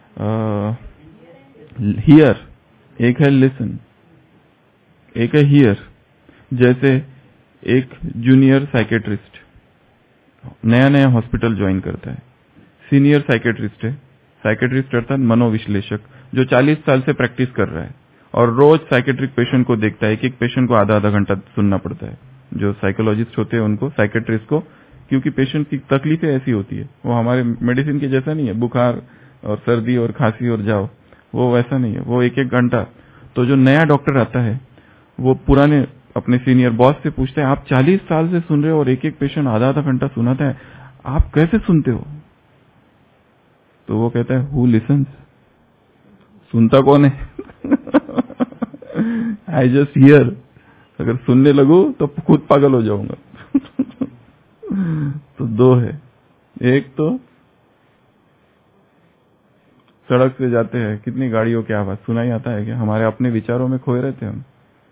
हियर, एक है लिसन, एक है हियर। जैसे एक जूनियर साइकेट्रिस्ट नया नया हॉस्पिटल ज्वाइन करता है, सीनियर साइकेट्रिस्ट है, साइकेट्रिस्ट अर्थात मनोविश्लेषक, जो चालीस साल से प्रैक्टिस कर रहा है और रोज साइकेट्रिक पेशेंट को देखता है। एक एक पेशेंट को आधा आधा घंटा सुनना पड़ता है। जो साइकोलॉजिस्ट होते हैं उनको, साइकेट्रिस्ट को, क्योंकि पेशेंट की तकलीफें ऐसी होती है, वो हमारे मेडिसिन के जैसा नहीं है, बुखार और सर्दी और खांसी और जाओ, वो वैसा नहीं है, वो एक एक घंटा। तो जो नया डॉक्टर आता है वो पुराने अपने सीनियर बॉस से पूछता है, आप चालीस साल से सुन रहे हो और एक एक पेशेंट आधा आधा घंटा सुनाता है, आप कैसे सुनते हो? तो वो कहता है, हु लिसन्स, सुनता कौन है? आई जस्ट हियर, अगर सुनने लगू तो खुद पागल हो जाऊंगा। तो दो है, एक तो सड़क से जाते हैं, कितनी गाड़ियों की आवाज सुनाई आता है क्या? हमारे अपने विचारों में खोए रहते हैं हम।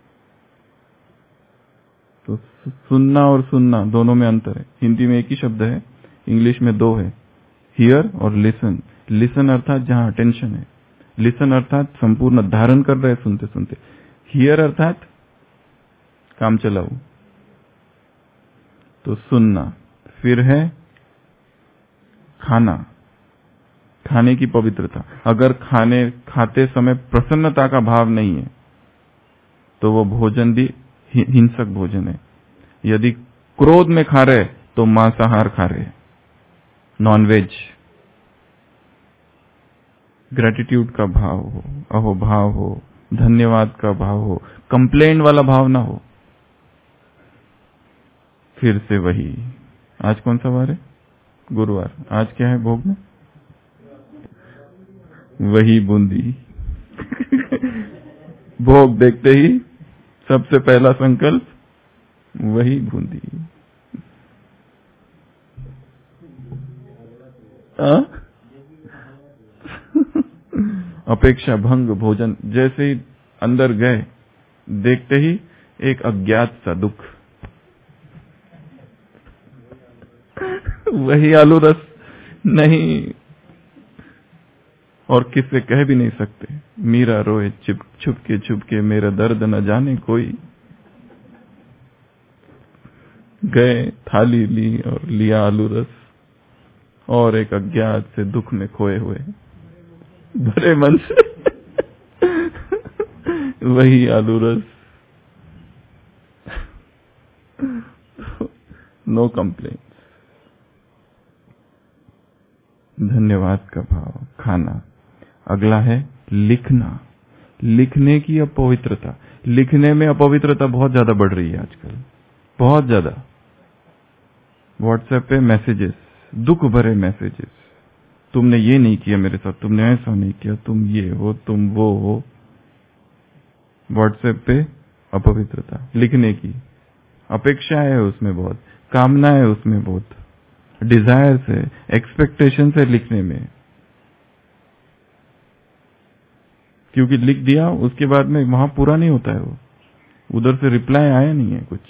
तो सुनना और सुनना दोनों में अंतर है। हिंदी में एक ही शब्द है, इंग्लिश में दो है, हियर और लिसन। लिसन अर्थात जहां अटेंशन है, लिसन अर्थात संपूर्ण धारण कर रहे सुनते सुनते, हियर अर्थात काम चलाओ। तो सुनना। फिर है खाना, खाने की पवित्रता। अगर खाने खाते समय प्रसन्नता का भाव नहीं है तो वो भोजन भी हिंसक भोजन है। यदि क्रोध में खा रहे तो मांसाहार खा रहे, नॉनवेज। ग्रेटिट्यूड का भाव हो, अहोभाव हो, धन्यवाद का भाव हो, कंप्लेंट वाला भाव ना हो। फिर से वही, आज कौन सा वार है? गुरुवार। आज क्या है भोग में? वही बूंदी। भोग देखते ही सबसे पहला संकल्प वही बूंदी। अपेक्षा भंग भोजन। जैसे ही अंदर गए, देखते ही एक अज्ञात सा दुख, वही आलू रस नहीं, और किससे कह भी नहीं सकते। मीरा रोए चुप छुप के छुप के, मेरा दर्द न जाने कोई। गए, थाली ली और लिया आलू रस, और एक अज्ञात से दुख में खोए हुए भरे मन से वही आलू रस। No complain. धन्यवाद का भाव, खाना। अगला है लिखना। लिखने की अपवित्रता। लिखने में अपवित्रता बहुत ज्यादा बढ़ रही है आजकल, बहुत ज्यादा। व्हाट्सएप पे मैसेजेस, दुख भरे मैसेजेस, तुमने ये नहीं किया मेरे साथ, तुमने ऐसा नहीं किया, तुम ये हो, तुम वो हो। व्हाट्सएप पे अपवित्रता। लिखने की अपेक्षा है उसमें बहुत, कामना है उसमें बहुत, डिजायर से, एक्सपेक्टेशन से लिखने में। क्योंकि लिख दिया, उसके बाद में वहां पूरा नहीं होता है, वो उधर से रिप्लाई आया नहीं है कुछ,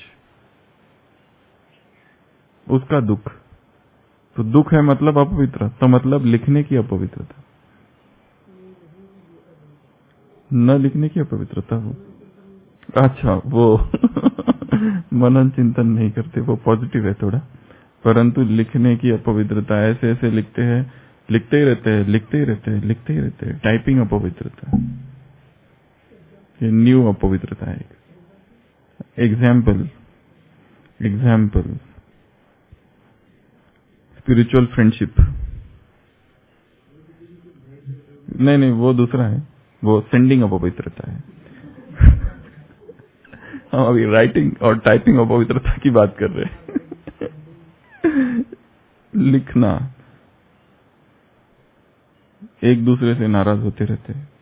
उसका दुख। तो दुख है मतलब अपवित्र, तो मतलब लिखने की अपवित्रता, न लिखने की अपवित्रता हो। अच्छा, वो मनन चिंतन नहीं करते, वो पॉजिटिव है थोड़ा, परंतु लिखने की अपवित्रता। ऐसे ऐसे लिखते हैं, लिखते ही रहते हैं, लिखते ही रहते हैं, लिखते ही रहते हैं। टाइपिंग अपवित्रता, ये न्यू अपवित्रता है। Example example spiritual friendship. नहीं नहीं, वो दूसरा है, वो सेंडिंग अपवित्रता है। हम अभी राइटिंग और टाइपिंग अपवित्रता की बात कर रहे हैं। लिखना, एक दूसरे से नाराज होते रहते हैं,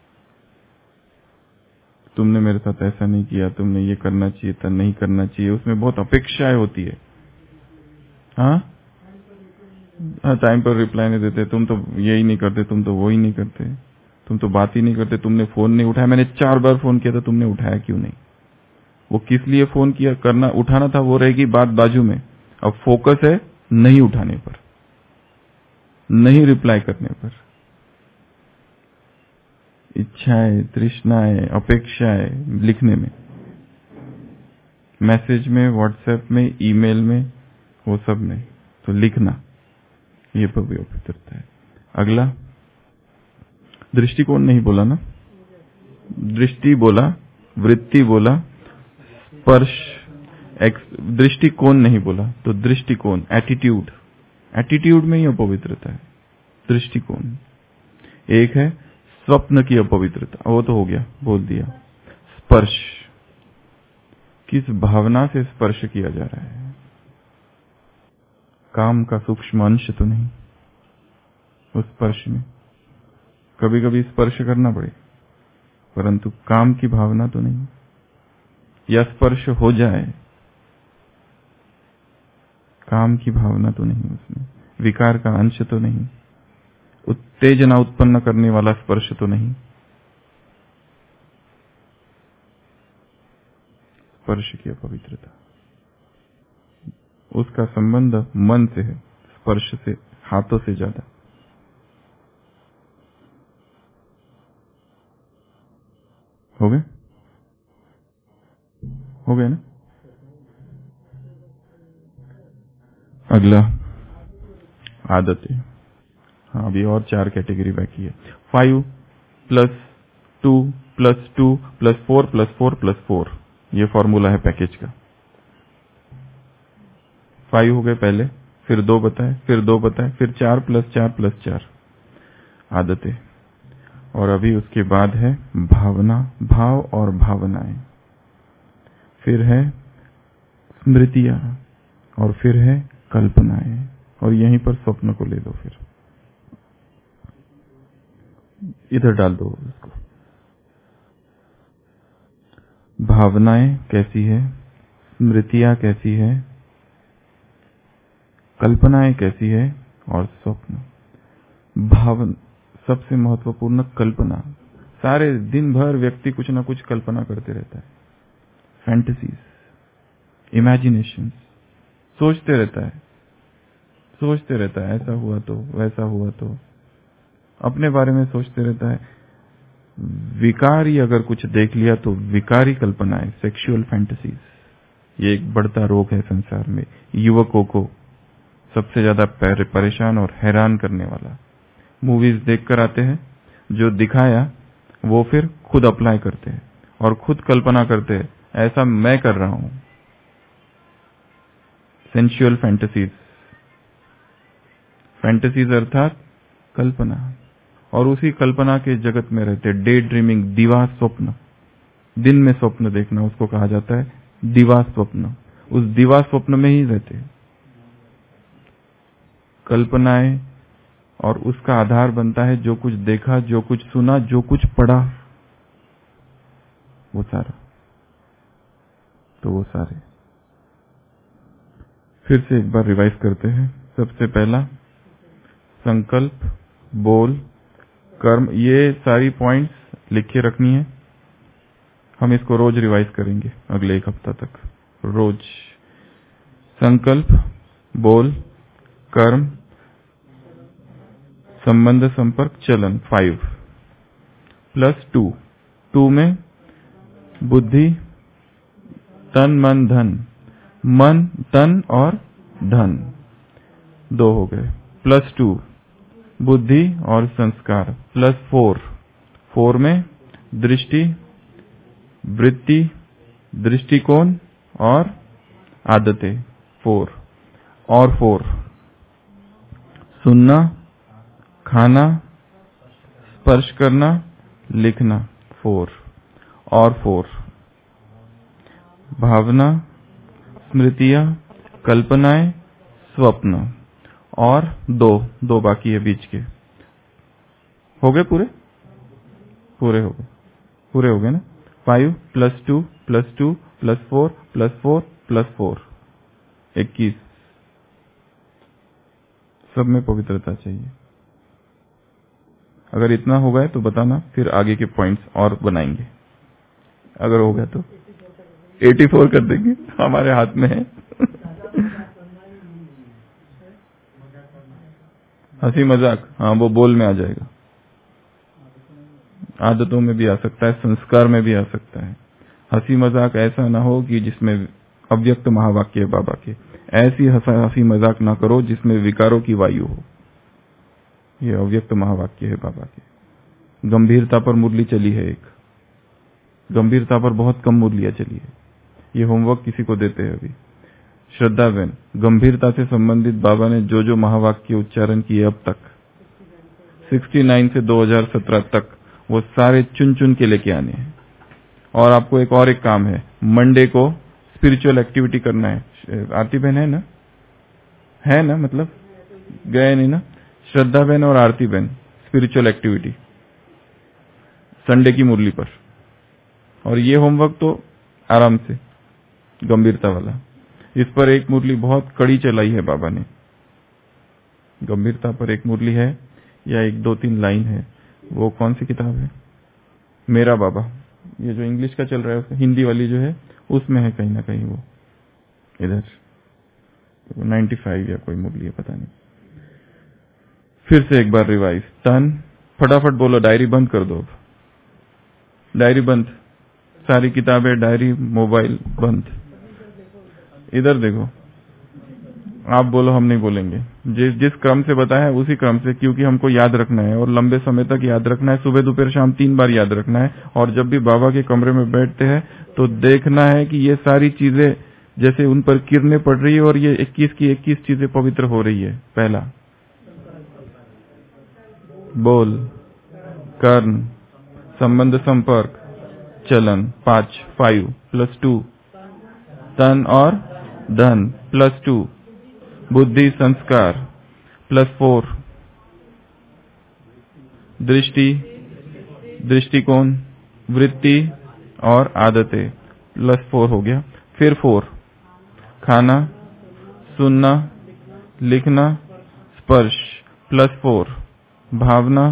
तुमने मेरे साथ ऐसा नहीं किया, तुमने ये करना चाहिए था, नहीं करना चाहिए। उसमें बहुत अपेक्षाएं होती है। हाँ हाँ, टाइम पर रिप्लाई नहीं देते, तुम तो यही नहीं करते, तुम तो वो ही नहीं करते, तुम तो बात ही नहीं करते, तुमने फोन नहीं उठाया, मैंने चार बार फोन किया था, तुमने उठाया क्यों नहीं? वो किस लिए फोन किया, करना उठाना था, वो रहेगी बात बाजू में। अब फोकस है नहीं उठाने पर, नहीं रिप्लाई करने पर। इच्छाएं, तृष्णाएं, अपेक्षाएं लिखने में, मैसेज में, व्हाट्सएप में, ईमेल में, वो सब नहीं, तो लिखना, ये पवित्रता है। अगला दृष्टिकोण नहीं बोला ना, दृष्टि बोला, वृत्ति बोला, स्पर्श, दृष्टिकोण नहीं बोला, तो दृष्टिकोण, एटीट्यूड, एटीट्यूड में ही अपवित्रता है। दृष्टिकोण एक है, स्वप्न की अपवित्रता, वो तो हो गया, बोल दिया। स्पर्श, किस भावना से स्पर्श किया जा रहा है, काम का सूक्ष्म अंश तो नहीं उस स्पर्श में। कभी कभी स्पर्श करना पड़े, परंतु काम की भावना तो नहीं, या स्पर्श हो जाए, काम की भावना तो नहीं उसमें, विकार का अंश तो नहीं, उत्तेजना उत्पन्न करने वाला स्पर्श तो नहीं। स्पर्श की अपवित्रता, उसका संबंध मन से है, स्पर्श से, हाथों से ज्यादा। हो गए हो गए ना। अगला आदतें। हाँ, अभी और चार कैटेगरी बाकी है। Five plus two plus two plus four plus four plus four, ये फॉर्मूला है पैकेज का। फाइव हो गए पहले, फिर दो बताए, फिर दो बताए, फिर चार प्लस चार प्लस चार आदतें, और अभी उसके बाद है भावना, भाव और भावनाएं, फिर है स्मृतियां, और फिर है कल्पनाएं, और यहीं पर स्वप्न को ले लो, फिर इधर डाल दो इसको। भावनाएं कैसी है, स्मृतियां कैसी है, कल्पनाएं कैसी है, और स्वप्न। भावन सबसे महत्वपूर्ण कल्पना। सारे दिन भर व्यक्ति कुछ ना कुछ कल्पना करते रहता है, फैंटेसीज, इमेजिनेशन, सोचते रहता है सोचते रहता है ऐसा हुआ तो, वैसा हुआ तो, अपने बारे में सोचते रहता है। विकारी अगर कुछ देख लिया तो विकारी कल्पनाएं, सेक्सुअल फैंटेसीज, ये एक बढ़ता रोग है संसार में। युवकों को सबसे ज्यादा परेशान और हैरान करने वाला। मूवीज देखकर आते हैं, जो दिखाया वो फिर खुद अप्लाई करते हैं और खुद कल्पना करते हैं, ऐसा मैं कर रहा हूं। सेंसुअल फैंटेसीज, फैंटेसीज अर्थात कल्पना, और उसी कल्पना के जगत में रहते। डे ड्रीमिंग, दिवा स्वप्न, दिन में स्वप्न देखना, उसको कहा जाता है दिवा स्वप्न। उस दिवा स्वप्न में ही रहते कल्पनाएं, और उसका आधार बनता है जो कुछ देखा, जो कुछ सुना, जो कुछ पढ़ा, वो सारा, तो वो सारे। फिर से एक बार रिवाइज करते हैं। सबसे पहला संकल्प, बोल, कर्म, ये सारी पॉइंट्स लिख के रखनी है। हम इसको रोज रिवाइज करेंगे अगले एक हफ्ता तक, रोज। संकल्प, बोल, कर्म, संबंध, संपर्क, चलन, फाइव प्लस टू। टू में बुद्धि, तन, मन, धन, मन, तन और धन, दो हो गए। प्लस टू बुद्धि और संस्कार, प्लस फोर। फोर में दृष्टि, वृत्ति, दृष्टिकोण और आदतें, फोर। और फोर सुनना, खाना, स्पर्श करना, लिखना, फोर। और फोर भावना, स्मृतियां, कल्पनाएं, स्वप्न, और दो दो बाकी है बीच के। हो गए पूरे पूरे हो गए पूरे हो गए ना। Five plus two plus two plus four plus four plus four, इक्कीस। सब में पवित्रता चाहिए। अगर इतना हो गया तो बताना, फिर आगे के पॉइंट्स और बनाएंगे। अगर हो गया तो चौरासी कर देंगे, हमारे हाथ में है। हंसी मजाक, हाँ वो बोल में आ जाएगा, आदतों में भी आ सकता है, संस्कार में भी आ सकता है। हंसी मजाक ऐसा ना हो कि जिसमें अव्यक्त महावाक्य है बाबा के, ऐसी हंसी मजाक ना करो जिसमें विकारों की वायु हो। ये अव्यक्त महावाक्य है बाबा के। गंभीरता पर मुरली चली है एक, गंभीरता पर बहुत कम मुरलियां चली है। ये होमवर्क किसी को देते हैं अभी। श्रद्धा बहन, गंभीरता से संबंधित बाबा ने जो जो महावाक्य उच्चारण किए अब तक उनहत्तर से दो हज़ार सत्रह तक, वो सारे चुन चुन के लेके आने हैं। और आपको एक और एक काम है, मंडे को स्पिरिचुअल एक्टिविटी करना है। आरती बहन है ना, है ना, मतलब गए नहीं ना? श्रद्धा बहन और आरती बहन स्पिरिचुअल एक्टिविटी संडे की मुरली पर। और ये होमवर्क तो आराम से गंभीरता वाला, इस पर एक मुरली बहुत कड़ी चलाई है बाबा ने। गंभीरता पर एक मुरली है या एक दो तीन लाइन है। वो कौन सी किताब है? मेरा बाबा, ये जो इंग्लिश का चल रहा है, हिंदी वाली जो है उसमें है कहीं ना कहीं, वो इधर पचानवे या कोई मुरली है, पता नहीं। फिर से एक बार रिवाइज। तन, फटाफट बोलो, डायरी बंद कर दो। डायरी बंद, सारी किताबें, डायरी, मोबाइल बंद। इधर देखो, आप बोलो, हम नहीं बोलेंगे। जिस जिस क्रम से बताया है उसी क्रम से, क्योंकि हमको याद रखना है और लंबे समय तक याद रखना है। सुबह दोपहर शाम तीन बार याद रखना है। और जब भी बाबा के कमरे में बैठते हैं तो देखना है कि ये सारी चीजें जैसे उन पर किरणें पड़ रही है और ये इक्कीस की इक्कीस चीजें पवित्र हो रही है। पहला बोल, कर्ण, संबंध, संपर्क, चलन, पांच, फाइव प्लस टू, तन और धन प्लस टू, बुद्धि संस्कार प्लस फोर, दृष्टि, दृष्टिकोण, वृत्ति और आदतें प्लस फोर हो गया। फिर फोर, खाना, सुनना, लिखना, स्पर्श प्लस फोर, भावना,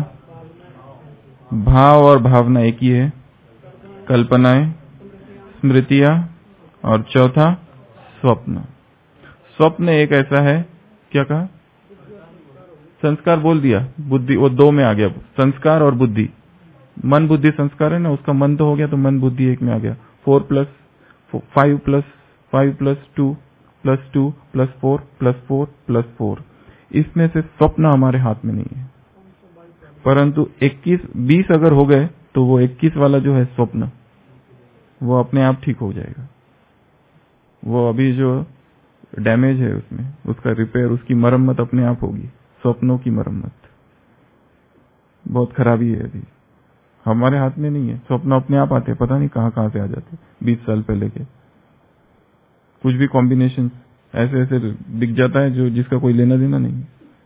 भाव और भावना एक ही है, कल्पनाएं, स्मृतियां और चौथा स्वप्न। स्वप्न एक ऐसा है, क्या कहा? संस्कार बोल दिया, बुद्धि वो दो में आ गया। संस्कार और बुद्धि, मन बुद्धि संस्कार है ना, उसका मन तो हो गया, तो मन बुद्धि एक में आ गया। Four plus five plus five plus two plus two plus four plus four plus four. इसमें से स्वप्न हमारे हाथ में नहीं है, परंतु इक्कीस बीस अगर हो गए तो वो इक्कीस वाला जो है स्वप्न, वो अपने आप ठीक हो जाएगा। वो अभी जो डैमेज है उसमें, उसका रिपेयर, उसकी मरम्मत अपने आप होगी। स्वप्नों की मरम्मत बहुत खराबी है, अभी हमारे हाथ में नहीं है। स्वप्न अपने आप आते हैं, पता नहीं कहां कहां से आ जाते, बीस साल पहले के कुछ भी कॉम्बिनेशन ऐसे ऐसे दिख जाता है जो जिसका कोई लेना देना नहीं।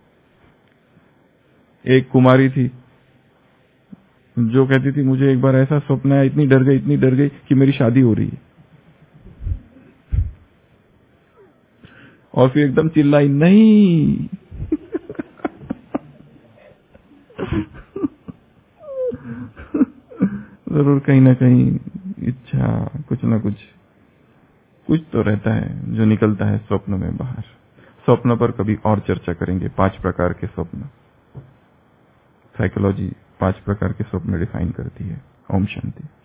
एक कुमारी थी जो कहती थी, मुझे एक बार ऐसा स्वप्न आया, इतनी डर गई इतनी डर गई कि मेरी शादी हो रही है। और फिर एकदम चिल्लाई, नहीं जरूर कहीं ना कहीं इच्छा, कुछ ना कुछ कुछ तो रहता है जो निकलता है स्वप्न में बाहर। स्वप्न पर कभी और चर्चा करेंगे। पांच प्रकार के स्वप्न, साइकोलॉजी पांच प्रकार के स्वप्न डिफाइन करती है। ओम शांति।